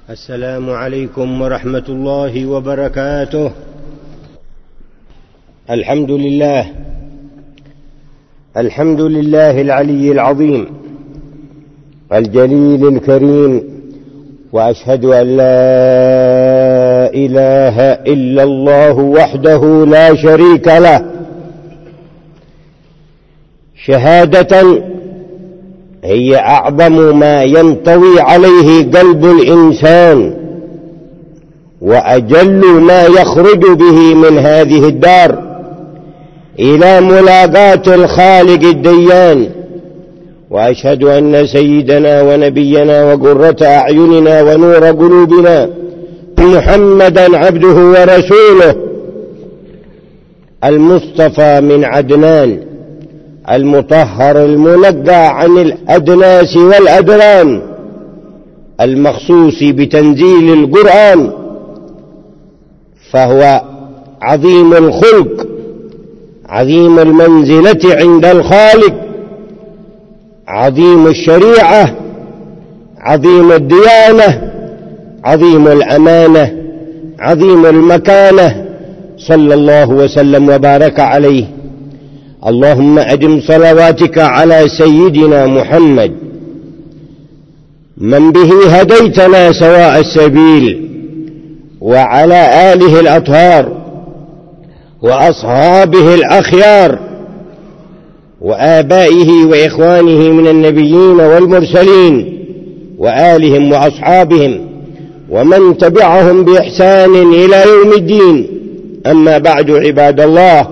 السلام عليكم ورحمة الله وبركاته. الحمد لله العلي العظيم الجليل الكريم، وأشهد أن لا إله إلا الله وحده لا شريك له، شهادة هي أعظم ما ينطوي عليه قلب الإنسان، وأجل ما يخرج به من هذه الدار إلى ملاقاة الخالق الديان. وأشهد أن سيدنا ونبينا وقرة أعيننا ونور قلوبنا محمدا عبده ورسوله، المصطفى من عدنان، المطهر المنقى عن الأدناس والأدران، المخصوص بتنزيل القرآن، فهو عظيم الخلق، عظيم المنزلة عند الخالق، عظيم الشريعة، عظيم الديانة، عظيم الأمانة، عظيم المكانة، صلى الله وسلم وبارك عليه. اللهم أدم صلواتك على سيدنا محمد من به هديتنا سواء السبيل، وعلى آله الأطهار وأصحابه الأخيار، وآبائه وإخوانه من النبيين والمرسلين، وآلهم وأصحابهم ومن تبعهم بإحسان إلى يوم الدين. أما بعد، عباد الله،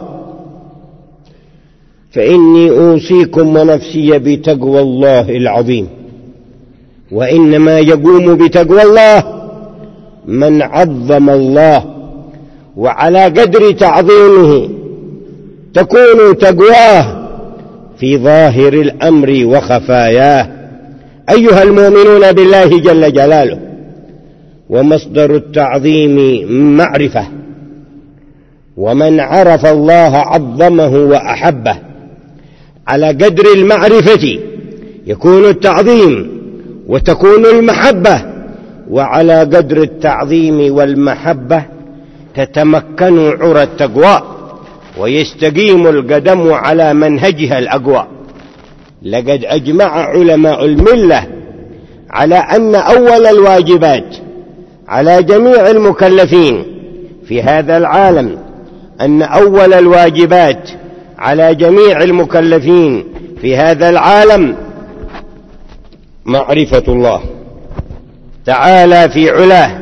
فإني أوصيكم ونفسي بتقوى الله العظيم، وإنما يقوم بتقوى الله من عظم الله، وعلى قدر تعظيمه تكون تقواه في ظاهر الأمر وخفاياه. أيها المؤمنون بالله جل جلاله، ومصدر التعظيم معرفة، ومن عرف الله عظمه وأحبه. على قدر المعرفة يكون التعظيم وتكون المحبة، وعلى قدر التعظيم والمحبة تتمكن عرى التقوى، ويستقيم القدم على منهجها الأقوى. لقد أجمع علماء الملة على أن أول الواجبات على جميع المكلفين في هذا العالم، أن أول الواجبات على جميع المكلفين في هذا العالم معرفة الله تعالى في علاه،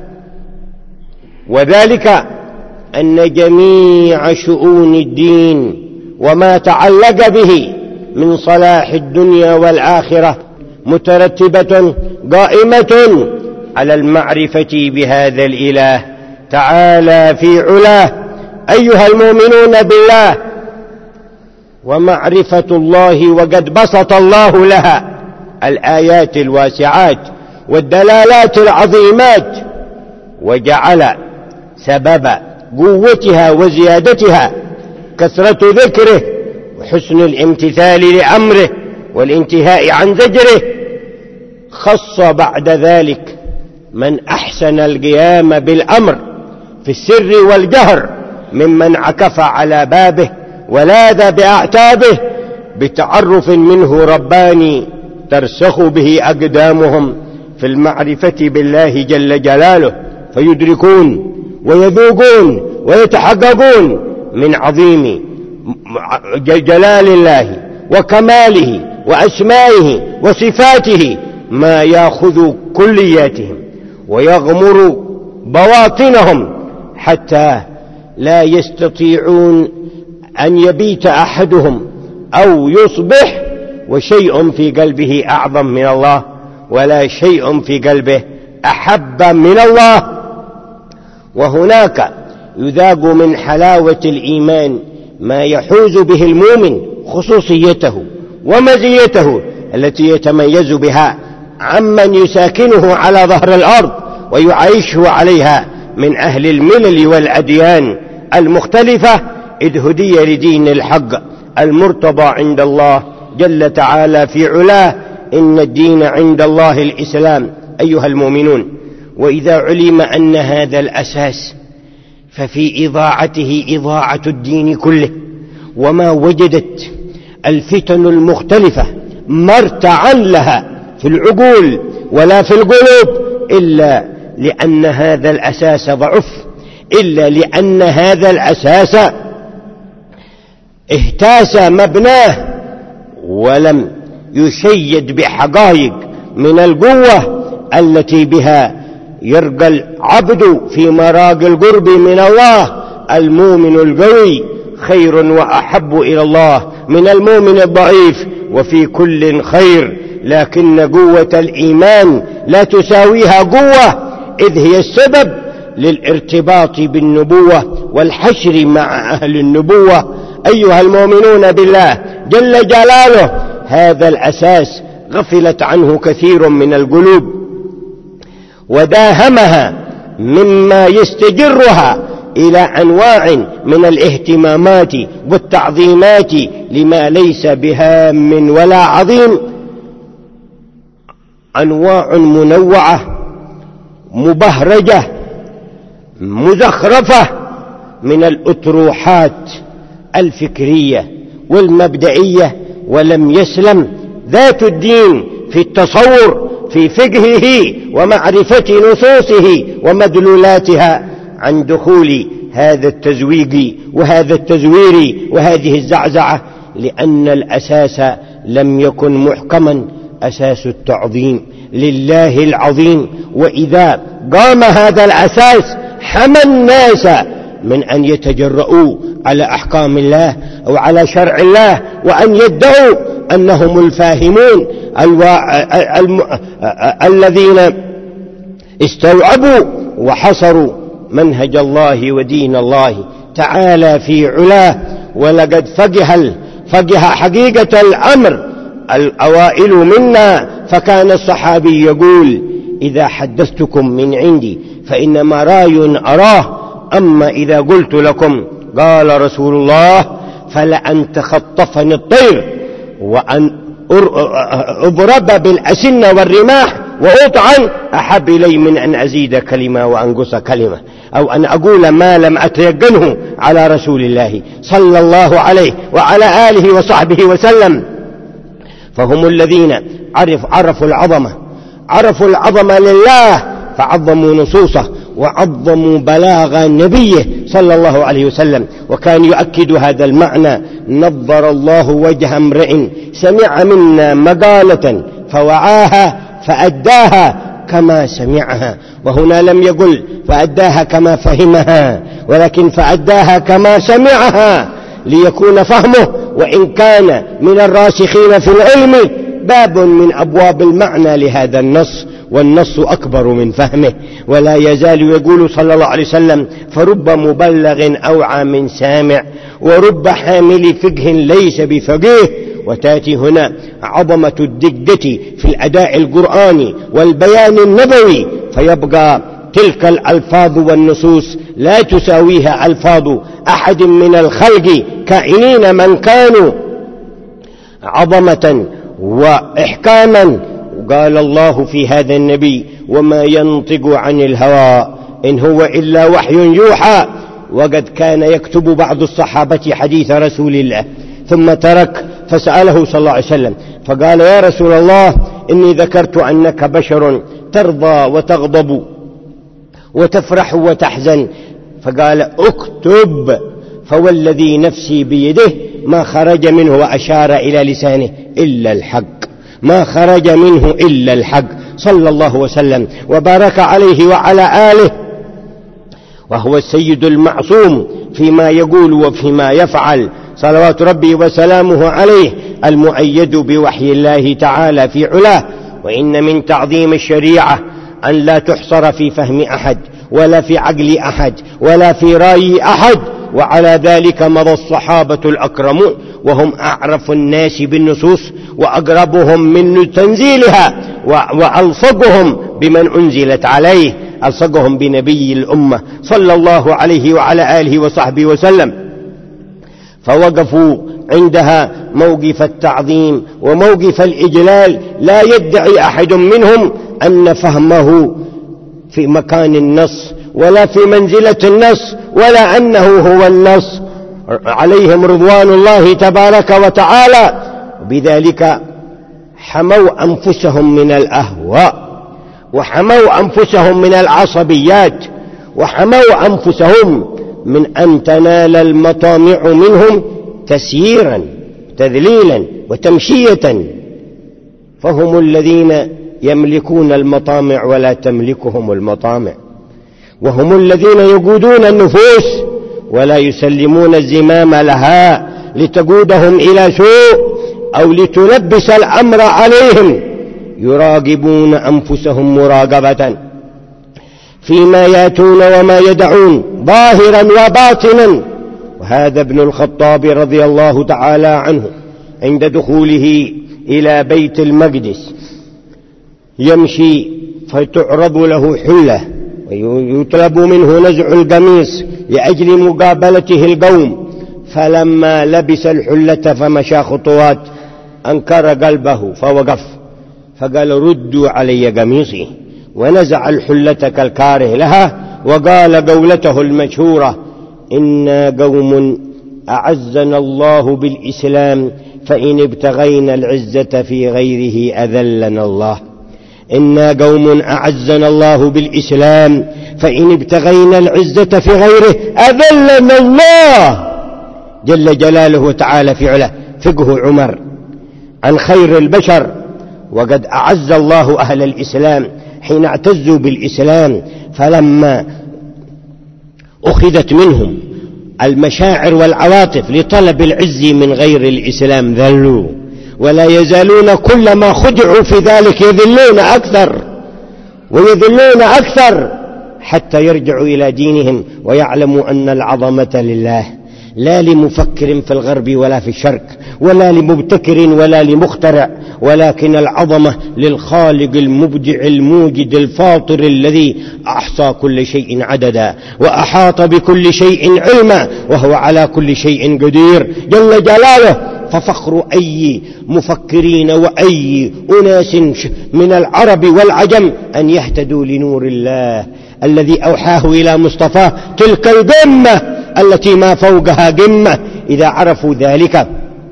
وذلك أن جميع شؤون الدين وما تعلق به من صلاح الدنيا والآخرة مترتبة قائمة على المعرفة بهذا الإله تعالى في علاه. أيها المؤمنون بالله، ومعرفة الله وقد بسط الله لها الآيات الواسعات والدلالات العظيمات، وجعل سبب قوتها وزيادتها كثرة ذكره وحسن الامتثال لأمره والانتهاء عن زجره. خص بعد ذلك من أحسن القيام بالأمر في السر والجهر ممن عكف على بابه ولاذ بأعتابه بتعرف منه رباني ترسخ به أقدامهم في المعرفة بالله جل جلاله، فيدركون ويذوقون ويتحققون من عظيم جلال الله وكماله وأسمائه وصفاته ما يأخذ كلياتهم ويغمر بواطنهم، حتى لا يستطيعون أن يبيت أحدهم أو يصبح وشيء في قلبه أعظم من الله، ولا شيء في قلبه أحب من الله. وهناك يذاق من حلاوة الإيمان ما يحوز به المؤمن خصوصيته ومزيته التي يتميز بها عمن يساكنه على ظهر الأرض ويعيشه عليها من أهل الملل والأديان المختلفة، إذ هدي لدين الحق المرتضى عند الله جل تعالى في علاه. إن الدين عند الله الإسلام. أيها المؤمنون، وإذا علم أن هذا الأساس ففي إضاعته إضاعة الدين كله. وما وجدت الفتن المختلفة مرتعا لها في العقول ولا في القلوب إلا لأن هذا الأساس ضعف، إلا لأن هذا الأساس اهتاس مبناه ولم يشيد بحقائق من القوة التي بها يرقى العبد في مراقي القرب من الله. المؤمن القوي خير وأحب إلى الله من المؤمن الضعيف، وفي كل خير، لكن قوة الإيمان لا تساويها قوة، إذ هي السبب للارتباط بالنبوة والحشر مع أهل النبوة. أيها المؤمنون بالله جل جلاله، هذا الأساس غفلت عنه كثير من القلوب وداهمها مما يستجرها إلى أنواع من الاهتمامات والتعظيمات لما ليس بهام ولا عظيم، أنواع منوعة مبهرجة مزخرفة من الأطروحات الفكرية والمبدئية، ولم يسلم ذات الدين في التصور في فقهه ومعرفة نصوصه ومدلولاتها عن دخول هذا التزويق وهذا التزوير وهذه الزعزعة، لأن الأساس لم يكن محكما، أساس التعظيم لله العظيم. وإذا قام هذا الأساس حمى الناس من أن يتجرؤوا على أحكام الله أو على شرع الله وأن يدعوا أنهم الفاهمون الذين استوعبوا وحصروا منهج الله ودين الله تعالى في علاه. ولقد فقه حقيقة الأمر الأوائل منا، فكان الصحابي يقول: إذا حدثتكم من عندي فإنما راي أراه، أما إذا قلت لكم قال رسول الله فلأن تخطفني الطير وأن أضرب بالأسنة والرماح وأطعن أحب إلي من أن أزيد كلمة وأنقص كلمة، أو أن أقول ما لم أتيقنه على رسول الله صلى الله عليه وعلى آله وصحبه وسلم. فهم الذين عرفوا العظمة لله فعظموا نصوصه وعظموا بلاغ نبيه صلى الله عليه وسلم. وكان يؤكد هذا المعنى: نظر الله وجه امرئ سمع منا مقالة فوعاها فأداها كما سمعها. وهنا لم يقل فأداها كما فهمها، ولكن فأداها كما سمعها ليكون فهمه، وإن كان من الراسخين في العلم، باب من أبواب المعنى لهذا النص، والنص أكبر من فهمه. ولا يزال يقول صلى الله عليه وسلم: فرب مبلغ أوعى من سامع، ورب حامل فقه ليس بفقيه. وتأتي هنا عظمة الدقة في الأداء القرآني والبيان النبوي، فيبقى تلك الألفاظ والنصوص لا تساويها ألفاظ أحد من الخلق كائنين من كانوا عظمة وإحكاما. قال الله في هذا النبي: وما ينطق عن الهوى إن هو إلا وحي يوحى. وقد كان يكتب بعض الصحابة حديث رسول الله ثم ترك، فسأله صلى الله عليه وسلم فقال: يا رسول الله، إني ذكرت أنك بشر ترضى وتغضب وتفرح وتحزن. فقال: اكتب، فوالذي نفسي بيده ما خرج منه، وأشار إلى لسانه، إلا الحق، ما خرج منه إلا الحق، صلى الله وسلم وبارك عليه وعلى آله. وهو السيد المعصوم فيما يقول وفيما يفعل، صلوات ربي وسلامه عليه، المؤيد بوحي الله تعالى في علاه. وإن من تعظيم الشريعة أن لا تحصر في فهم أحد ولا في عقل أحد ولا في رأي أحد. وعلى ذلك مضى الصحابة الأكرمون، وهم أعرف الناس بالنصوص وأقربهم من تنزيلها، وألصقهم بمن أنزلت عليه، ألصقهم بنبي الأمة صلى الله عليه وعلى آله وصحبه وسلم. فوقفوا عندها موقف التعظيم وموقف الإجلال. لا يدعي أحد منهم أن فهمه في مكان النص ولا في منزلة النص ولا أنه هو النص، عليهم رضوان الله تبارك وتعالى. بذلك حموا أنفسهم من الأهواء، وحموا أنفسهم من العصبيات، وحموا أنفسهم من أن تنال المطامع منهم تسييرا تذليلا وتمشية، فهم الذين يملكون المطامع ولا تملكهم المطامع، وهم الذين يقودون النفوس ولا يسلمون الزمام لها لتقودهم إلى سوء أو لتلبس الأمر عليهم. يراقبون أنفسهم مراقبة فيما ياتون وما يدعون ظاهرا وباطنا. وهذا ابن الخطاب رضي الله تعالى عنه عند دخوله إلى بيت المقدس يمشي فتعرض له حلة ويطلب منه نزع القميص لأجل مقابلته القوم، فلما لبس الحلة فمشى خطوات أنكر قلبه فوقف فقال ردوا علي قميصي، ونزع الحلة كالكاره لها وقال قولته المشهورة: إنا قوم أعزنا الله بالإسلام فإن ابتغينا العزة في غيره أذلنا الله. إنا قوم أعزنا الله بالإسلام فإن ابتغينا العزة في غيره أذلنا الله جل جلاله وتعالى في علاه. فقه عمر عن خير البشر، وقد أعز الله أهل الإسلام حين اعتزوا بالإسلام، فلما أخذت منهم المشاعر والعواطف لطلب العز من غير الإسلام ذلوا، ولا يزالون كلما خدعوا في ذلك يذلون أكثر ويذلون أكثر حتى يرجعوا إلى دينهم ويعلموا أن العظمة لله، لا لمفكر في الغرب ولا في الشرق ولا لمبتكر ولا لمخترع، ولكن العظمة للخالق المبدع الموجد الفاطر الذي أحصى كل شيء عددا وأحاط بكل شيء علما وهو على كل شيء قدير جل جلاله. ففخر أي مفكرين وأي أناس من العرب والعجم أن يهتدوا لنور الله الذي أوحاه إلى مصطفاه تلك القمة التي ما فوقها قمة. إذا عرفوا ذلك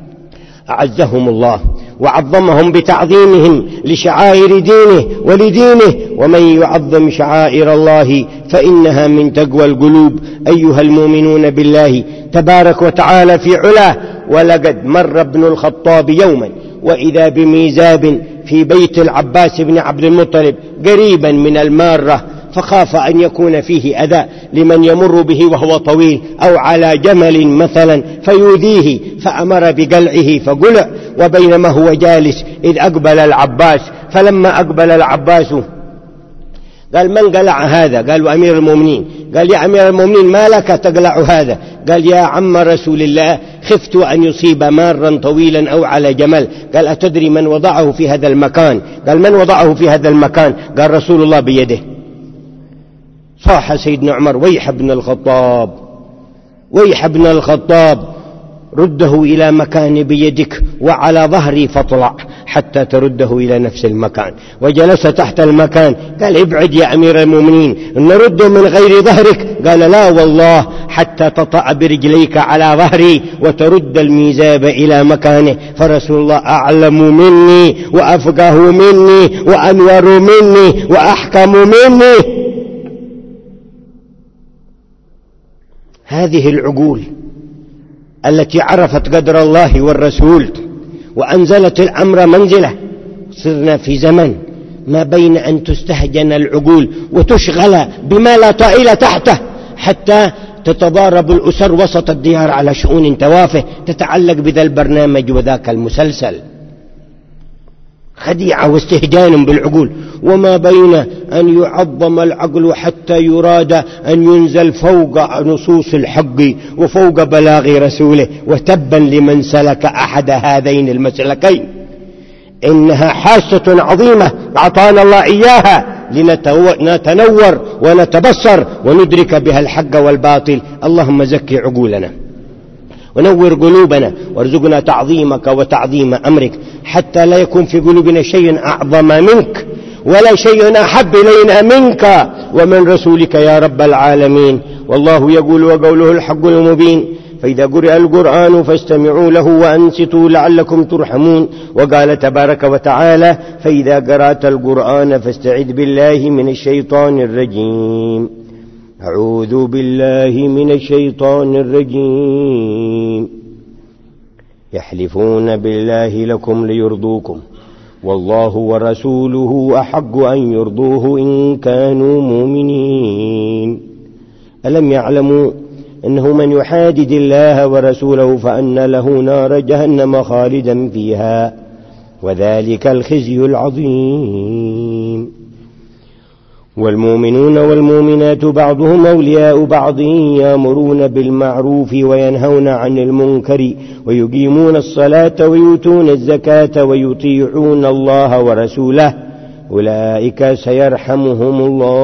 أعزهم الله وعظمهم بتعظيمهم لشعائر دينه ولدينه، ومن يعظم شعائر الله فإنها من تقوى القلوب. أيها المؤمنون بالله تبارك وتعالى في علاه، ولقد مر ابن الخطاب يوما وإذا بميزاب في بيت العباس بن عبد المطلب قريبا من المارة، فخاف أن يكون فيه أذى لمن يمر به وهو طويل أو على جمل مثلا فيؤذيه، فأمر بقلعه فقلع، وبينما هو جالس إذ أقبل العباس، فلما أقبل العباس قال: من قلع هذا؟ قال: أمير المؤمنين. قال: يا أمير المؤمنين ما لك تقلع هذا؟ قال: يا عم رسول الله خفت أن يصيب مارا طويلا أو على جمل. قال: أتدري من وضعه في هذا المكان؟ قال: من وضعه في هذا المكان؟ قال: رسول الله بيده. صاح سيدنا عمر: ويح ابن الخطاب، ويح ابن الخطاب، رده إلى مكان بيدك وعلى ظهري فاطلع حتى ترده إلى نفس المكان. وجلس تحت المكان. قال: ابعد يا أمير المؤمنين، نرده من غير ظهرك. قال: لا والله حتى تطأ برجليك على ظهري وترد الميزاب إلى مكانه، فرسول الله أعلم مني وأفقه مني وأنور مني وأحكم مني. هذه العقول التي عرفت قدر الله والرسول وأنزلت الأمر منزله. صرنا في زمن ما بين أن تستهجن العقول وتشغل بما لا طائل تحته حتى تتضارب الأسر وسط الديار على شؤون توافه تتعلق بذا البرنامج وذاك المسلسل. خديعة واستهجان بالعقول، وما بين أن يعظم العقل حتى يراد أن ينزل فوق نصوص الحق وفوق بلاغ رسوله. وتبا لمن سلك أحد هذين المسلكين. إنها حاسة عظيمة أعطانا الله إياها لنتنور ونتبصر وندرك بها الحق والباطل. اللهم زكي عقولنا ونور قلوبنا وارزقنا تعظيمك وتعظيم أمرك، حتى لا يكون في قلوبنا شيء أعظم منك ولا شيء أحب إلينا منك ومن رسولك يا رب العالمين. والله يقول وقوله الحق المبين: فإذا قرئ القرآن فاستمعوا له وأنصتوا لعلكم ترحمون. وقال تبارك وتعالى: فإذا قرأت القرآن فاستعذ بالله من الشيطان الرجيم. أعوذ بالله من الشيطان الرجيم. يحلفون بالله لكم ليرضوكم والله ورسوله أحق أن يرضوه إن كانوا مؤمنين. ألم يعلموا أنه من يحادد الله ورسوله فأن له نار جهنم خالدا فيها وذلك الخزي العظيم. والمؤمنون والمؤمنات بعضهم أولياء بعض يأمرون بالمعروف وينهون عن المنكر ويقيمون الصلاة ويؤتون الزكاة ويطيعون الله ورسوله أولئك سيرحمهم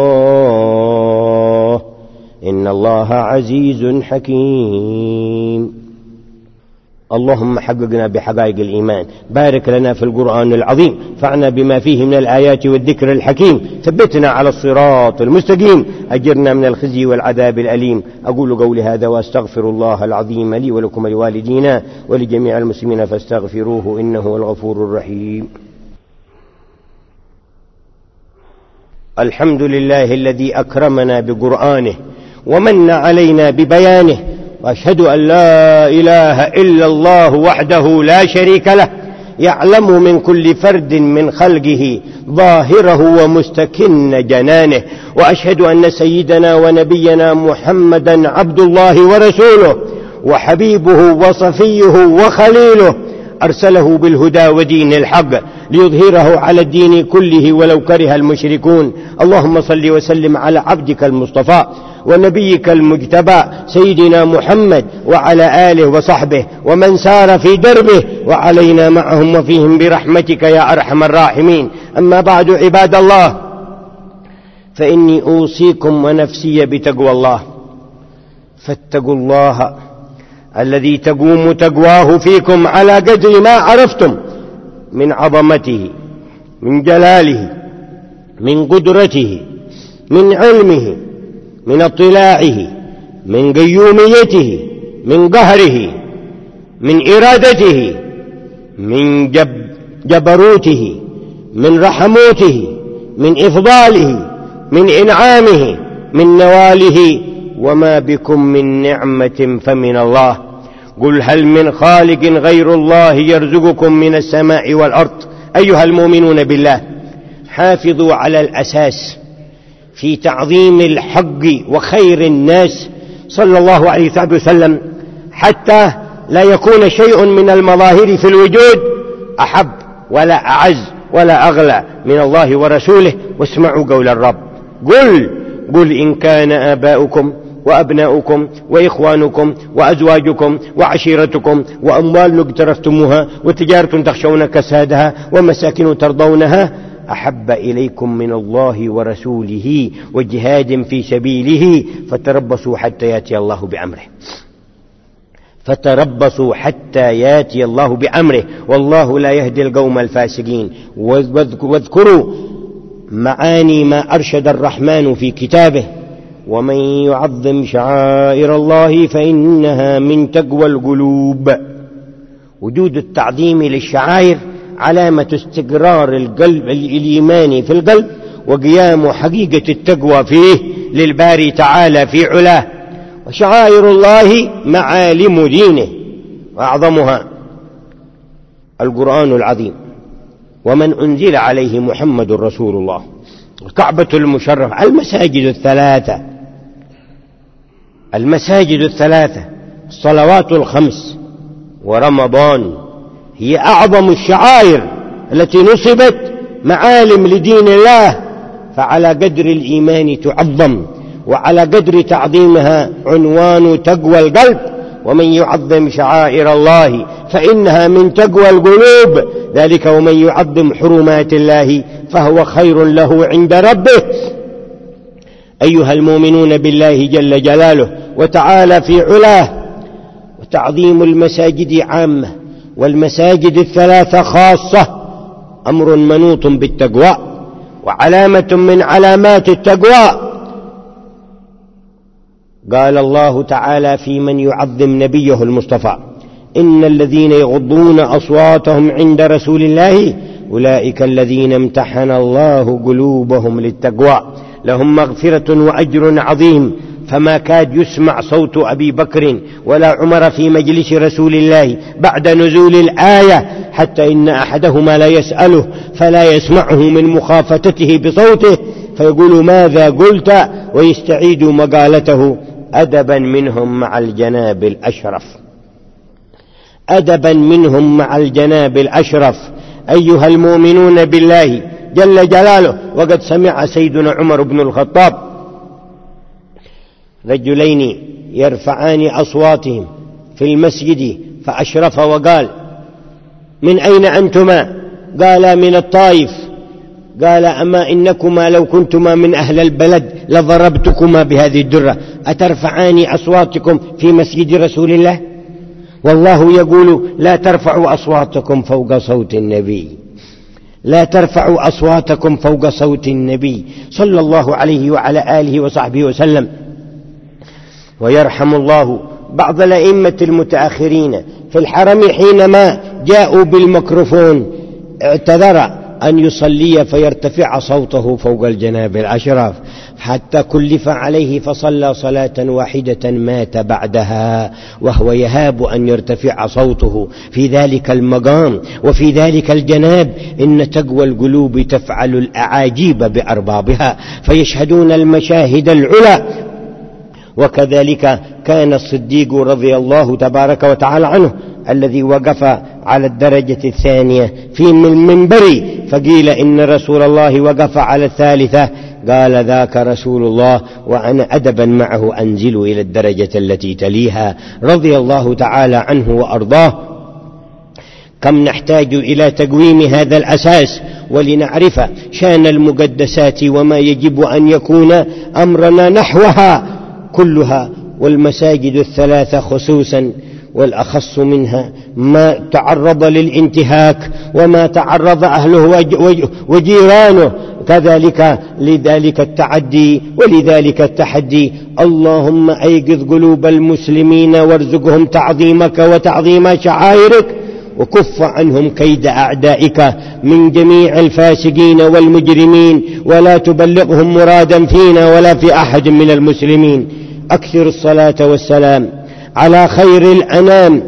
الله إن الله عزيز حكيم. اللهم حققنا بحقائق الإيمان، بارك لنا في القرآن العظيم، فعنا بما فيه من الآيات والذكر الحكيم، ثبتنا على الصراط المستقيم، أجرنا من الخزي والعذاب الأليم. أقول قولي هذا وأستغفر الله العظيم لي ولكم ولوالدينا ولجميع المسلمين فاستغفروه إنه هو الغفور الرحيم. الحمد لله الذي أكرمنا بقرآنه ومن علينا ببيانه، وأشهد أن لا إله إلا الله وحده لا شريك له، يعلم من كل فرد من خلقه ظاهره ومستكن جنانه. وأشهد أن سيدنا ونبينا محمدا عبد الله ورسوله وحبيبه وصفيه وخليله، أرسله بالهدى ودين الحق ليظهره على الدين كله ولو كره المشركون. اللهم صل وسلم على عبدك المصطفى ونبيك المجتبى سيدنا محمد وعلى آله وصحبه ومن سار في دربه وعلينا معهم وفيهم برحمتك يا أرحم الراحمين. أما بعد عباد الله، فإني أوصيكم ونفسي بتقوى الله، فاتقوا الله الذي تقوم تقواه فيكم على قدر ما عرفتم من عظمته، من جلاله، من قدرته، من علمه، من اطلاعه، من قيوميته، من قهره، من إرادته، من جبروته، من رحموته، من إفضاله، من إنعامه، من نواله، وما بكم من نعمة فمن الله. قل هل من خالق غير الله يرزقكم من السماء والأرض. أيها المؤمنون بالله، حافظوا على الأساس في تعظيم الحق وخير الناس صلى الله عليه وسلم، حتى لا يكون شيء من المظاهر في الوجود أحب ولا أعز ولا أغلى من الله ورسوله. واسمعوا قول الرب: قل إن كان آباؤكم وأبناؤكم وإخوانكم وأزواجكم وعشيرتكم وأموال اقترفتموها وتجارة تخشون كسادها ومساكن ترضونها أحب إليكم من الله ورسوله وجهاد في سبيله فتربصوا حتى يأتي الله بأمره. فتربصوا حتى يأتي الله بأمره، والله لا يهدي القوم الفاسقين. واذكروا معاني ما أرشد الرحمن في كتابه: ومن يعظم شعائر الله فإنها من تقوى القلوب. وجود التعظيم للشعائر علامة استقرار القلب الإيماني في القلب وقيام حقيقة التقوى فيه للباري تعالى في علاه. وشعائر الله معالم دينه، وأعظمها القرآن العظيم، ومن أنزل عليه محمد رسول الله، الكعبة المشرفة، المساجد الثلاثة، الصلوات الخمس، ورمضان، هي أعظم الشعائر التي نصبت معالم لدين الله. فعلى قدر الإيمان تعظم، وعلى قدر تعظيمها عنوان تقوى القلب. ومن يعظم شعائر الله فإنها من تقوى القلوب، ذلك ومن يعظم حرمات الله فهو خير له عند ربه. أيها المؤمنون بالله جل جلاله وتعالى في علاه، وتعظيم المساجد عامة والمساجد الثلاثة خاصة أمر منوط بالتقوى، وعلامة من علامات التقوى. قال الله تعالى في من يعظم نبيه المصطفى: إن الذين يغضون أصواتهم عند رسول الله أولئك الذين امتحن الله قلوبهم للتقوى لهم مغفرة وأجر عظيم. فما كاد يسمع صوت أبي بكر ولا عمر في مجلس رسول الله بعد نزول الآية، حتى إن أحدهما لا يسأله فلا يسمعه من مخافتته بصوته، فيقول: ماذا قلت؟ ويستعيد مقالته أدبا منهم مع الجناب الأشرف. أدبا منهم مع الجناب الأشرف. أيها المؤمنون بالله جل جلاله، وقد سمع سيدنا عمر بن الخطاب رجلين يرفعان أصواتهم في المسجد فأشرف وقال: من أين أنتما؟ قال: من الطائف. قال: أما إنكما لو كنتما من أهل البلد لضربتكما بهذه الدرة، أترفعان أصواتكم في مسجد رسول الله؟ والله يقول: لا ترفعوا أصواتكم فوق صوت النبي، لا ترفعوا أصواتكم فوق صوت النبي صلى الله عليه وعلى آله وصحبه وسلم. ويرحم الله بعض الأئمة المتأخرين في الحرم حينما جاءوا بالميكروفون اعتذر أن يصلي فيرتفع صوته فوق الجناب الأشرف، حتى كلف عليه فصلى صلاة واحدة مات بعدها وهو يهاب أن يرتفع صوته في ذلك المقام وفي ذلك الجناب. إن تقوى القلوب تفعل الأعاجيب بأربابها فيشهدون المشاهد العلى. وكذلك كان الصديق رضي الله تبارك وتعالى عنه الذي وقف على الدرجة الثانية في المنبر، فقيل إن رسول الله وقف على الثالثة، قال: ذاك رسول الله وأنا أدبا معه أنزل إلى الدرجة التي تليها، رضي الله تعالى عنه وأرضاه. كم نحتاج إلى تقويم هذا الأساس ولنعرف شأن المقدسات وما يجب أن يكون أمرنا نحوها كلها. والمساجد الثلاثة خصوصا والأخص منها ما تعرض للانتهاك وما تعرض أهله وجيرانه، كذلك لذلك التعدي ولذلك التحدي. اللهم أيقظ قلوب المسلمين وارزقهم تعظيمك وتعظيم شعائرك، وكف عنهم كيد أعدائك من جميع الفاسقين والمجرمين، ولا تبلغهم مرادا فينا ولا في أحد من المسلمين. أكثر الصلاة والسلام على خير الأنام،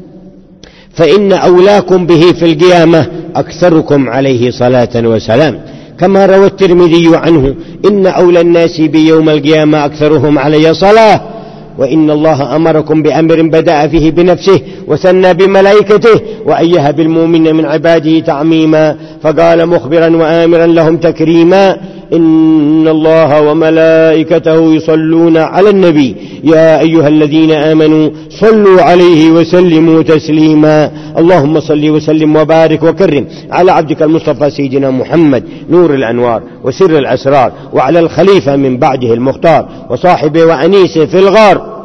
فإن أولاكم به في القيامة أكثركم عليه صلاة وسلام، كما روى الترمذي عنه: إن أولى الناس بيوم القيامة أكثرهم علي صلاة. وإن الله أمركم بأمر بدأ فيه بنفسه وثنى بملائكته وأيه بالمؤمنين من عباده تعميما، فقال مخبرا وآمرا لهم تكريما: إن الله وملائكته يصلون على النبي يا أيها الذين آمنوا صلوا عليه وسلموا تسليما. اللهم صل وسلم وبارك وكرم على عبدك المصطفى سيدنا محمد نور الأنوار وسر الأسرار، وعلى الخليفة من بعده المختار وصاحبه وأنيسه في الغار،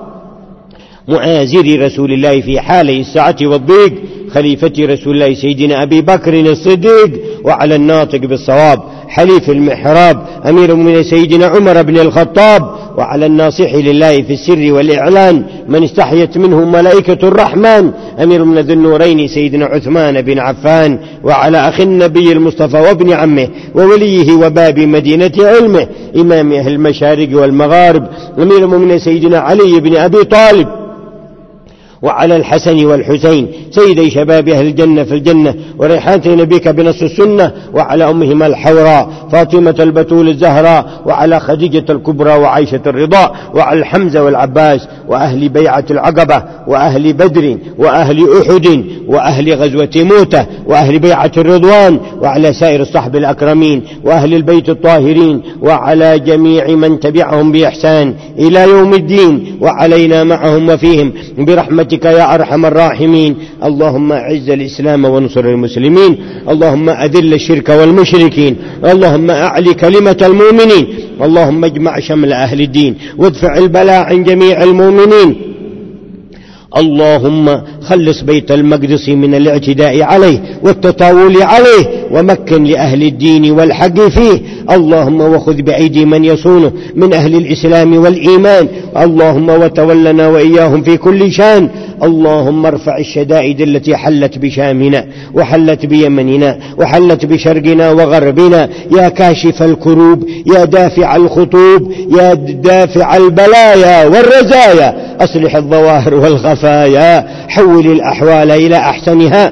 معازر رسول الله في حالي السعة والضيق، خليفة رسول الله سيدنا أبي بكر الصديق، وعلى الناطق بالصواب حليف المحراب أمير من سيدنا عمر بن الخطاب، وعلى الناصح لله في السر والإعلان من استحيت منه ملائكة الرحمن أمير من ذي النورين سيدنا عثمان بن عفان، وعلى أخي النبي المصطفى وابن عمه ووليه وباب مدينة علمه إمام أهل المشارق والمغارب أمير من سيدنا علي بن أبي طالب، وعلى الحسن والحسين سيدي شباب أهل الجنة في الجنة وريحانة نبيك بنص السنة، وعلى أمهما الحوراء فاطمة البتول الزهراء، وعلى خديجة الكبرى وعائشة الرضا، وعلى الحمزة والعباس وأهل بيعة العقبة وأهل بدر وأهل أحد وأهل غزوة موتة وأهل بيعة الرضوان، وعلى سائر الصحب الأكرمين وأهل البيت الطاهرين، وعلى جميع من تبعهم بإحسان إلى يوم الدين، وعلينا معهم وفيهم برحمتك يا أرحم الراحمين. اللهم أعز الإسلام وانصر المسلمين، اللهم أذل الشرك والمشركين، اللهم أعلي كلمة المؤمنين، اللهم اجمع شمل أهل الدين وادفع البلاء عن جميع المؤمنين. اللهم خلص بيت المقدس من الاعتداء عليه والتطاول عليه ومكن لأهل الدين والحق فيه. اللهم وخذ بأيدي من يصونه من أهل الإسلام والإيمان. اللهم وتولنا وإياهم في كل شان. اللهم ارفع الشدائد التي حلت بشامنا وحلت بيمننا وحلت بشرقنا وغربنا، يا كاشف الكروب، يا دافع الخطوب، يا دافع البلايا والرزايا، أصلح الظواهر والخفايا، حول الأحوال إلى أحسنها،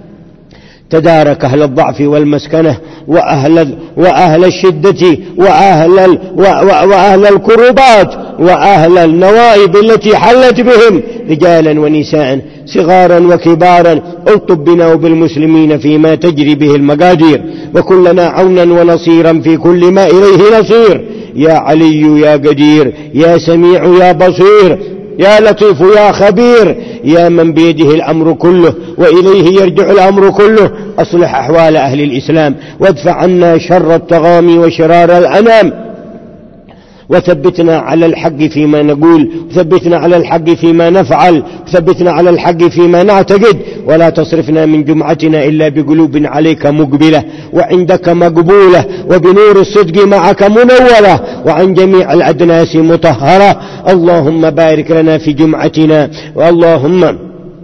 تدارك أهل الضعف والمسكنة وأهل الشدة وأهل الكروبات وأهل النوائب التي حلت بهم، رجالا ونساء صغارا وكبارا. الطب بنا وبالمسلمين فيما تجري به المقادير، وكلنا عونا ونصيرا في كل ما إليه نصير. يا علي يا قدير، يا سميع يا بصير، يا لطيف يا خبير، يا من بيده الأمر كله وإليه يرجع الأمر كله. أصلح أحوال أهل الإسلام وادفع عنا شر الطغام وشرار الأنام، وثبتنا على الحق فيما نقول، وثبتنا على الحق فيما نفعل، وثبتنا على الحق فيما نعتقد، ولا تصرفنا من جمعتنا إلا بقلوب عليك مقبلة وعندك مقبولة، وبنور الصدق معك منولة، وعن جميع الأدناس مطهرة. اللهم بارك لنا في جمعتنا، واللهم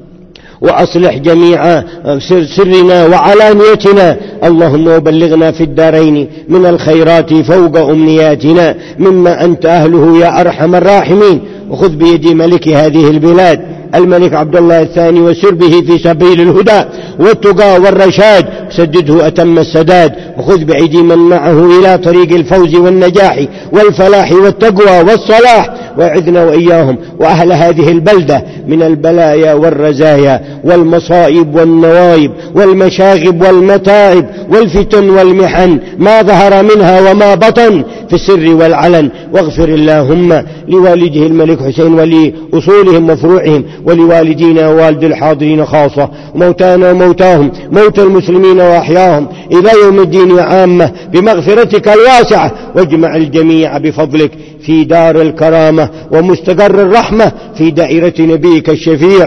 وأصلح جميع سرنا وعلانيتنا. اللهم وبلغنا في الدارين من الخيرات فوق أمنياتنا مما أنت أهله يا أرحم الراحمين. وخذ بيد ملك هذه البلاد الملك عبد الله الثاني وسر به في سبيل الهدى والتقى والرشاد، سدده أتم السداد، وخذ بأيدي من معه إلى طريق الفوز والنجاح والفلاح والتقوى والصلاح، وأعذنا وإياهم وأهل هذه البلدة من البلايا والرزايا والمصائب والنوائب والمشاغب والمتاعب والفتن والمحن ما ظهر منها وما بطن في السر والعلن. واغفر اللهم لوالده الملك حسين ولأصولهم وفروعهم، ولوالدينا ووالد الحاضرين خاصة، وموتانا وموتاهم، موت المسلمين وأحياهم إلى يوم الدين عامة بمغفرتك الواسعة. واجمع الجميع بفضلك في دار الكرامة ومستقر الرحمة في دائرة نبيك الشفيع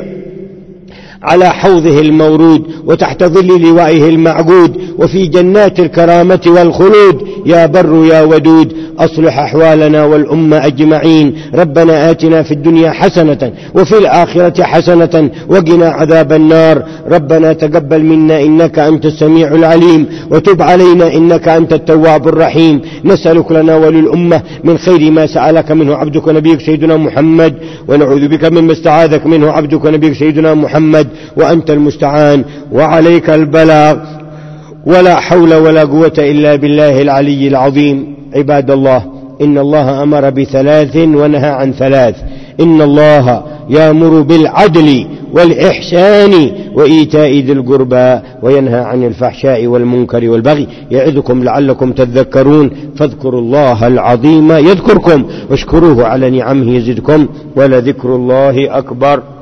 على حوضه المورود وتحت ظل لوائه المعقود وفي جنات الكرامة والخلود. يا بر يا ودود، أصلح أحوالنا والأمة أجمعين. ربنا آتنا في الدنيا حسنة وفي الآخرة حسنة وقنا عذاب النار. ربنا تقبل منا إنك أنت السميع العليم، وتب علينا إنك أنت التواب الرحيم. نسألك لنا وللأمة من خير ما سألك منه عبدك نبيك سيدنا محمد، ونعوذ بك مما استعاذك منه عبدك نبيك سيدنا محمد، وأنت المستعان وعليك البلاغ، ولا حول ولا قوة إلا بالله العلي العظيم. عباد الله، إن الله أمر ب3 ونهى عن 3. إن الله يأمر بالعدل والإحسان وإيتاء ذي القربى وينهى عن الفحشاء والمنكر والبغي، يعظكم لعلكم تذكرون. فاذكروا الله العظيم يذكركم، واشكروه على نعمه يزدكم، ولذكر الله أكبر.